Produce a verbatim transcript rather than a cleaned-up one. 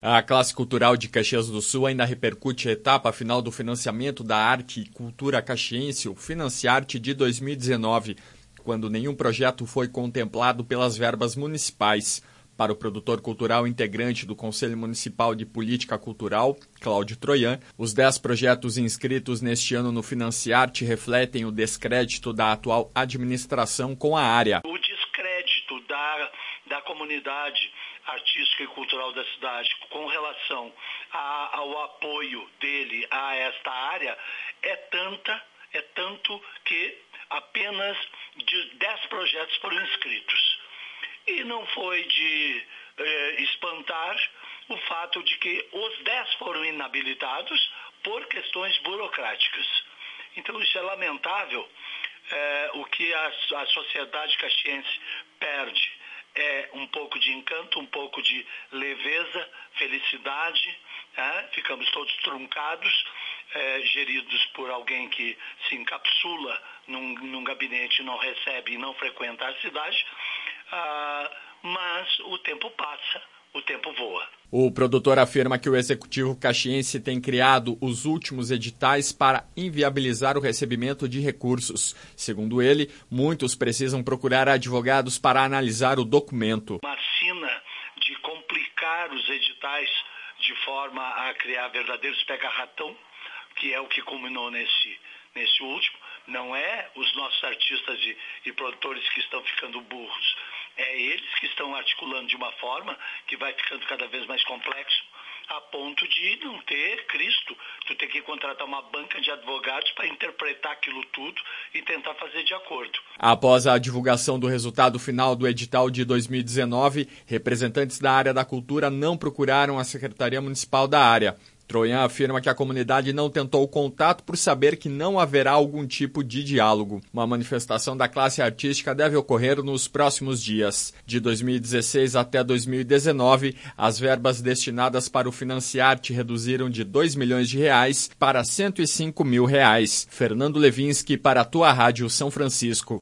A classe cultural de Caxias do Sul ainda repercute a etapa final do financiamento da arte e cultura caxiense, o Financiarte de dois mil e dezenove, quando nenhum projeto foi contemplado pelas verbas municipais. Para o produtor cultural integrante do Conselho Municipal de Política Cultural, Cláudio Troian, os dez projetos inscritos neste ano no Financiarte refletem o descrédito da atual administração com a área. O descrédito da, da comunidade artística e cultural da cidade com relação a, ao apoio dele a esta área é tanta, é tanto que apenas de dez projetos foram inscritos. E não foi de eh, espantar o fato de que os dez foram inabilitados por questões burocráticas. Então isso é lamentável. Eh, o que a, a sociedade caxiense perde é um pouco de encanto, um pouco de leveza, felicidade. É? Ficamos todos truncados, é, geridos por alguém que se encapsula num, num gabinete, não recebe e não frequenta a cidade. Ah, mas o tempo passa, o tempo voa. O produtor afirma que o executivo caxiense tem criado os últimos editais para inviabilizar o recebimento de recursos. Segundo ele, muitos precisam procurar advogados para analisar o documento. Uma sina de complicar os editais de forma a criar verdadeiros pega-ratão, que é o que culminou nesse, nesse último. Não é os nossos artistas e, e produtores que estão ficando burros. É eles que estão articulando de uma forma que vai ficando cada vez mais complexo, a ponto de não ter Cristo. Tu tem que contratar uma banca de advogados para interpretar aquilo tudo e tentar fazer de acordo. Após a divulgação do resultado final do edital de dois mil e dezenove, representantes da área da cultura não procuraram a Secretaria Municipal da área. Troian afirma que a comunidade não tentou contato por saber que não haverá algum tipo de diálogo. Uma manifestação da classe artística deve ocorrer nos próximos dias. De dois mil e dezesseis até dois mil e dezenove, as verbas destinadas para o Financiarte reduziram de dois milhões de reais para cento e cinco mil reais. Fernando Levinsky para a Tua Rádio São Francisco.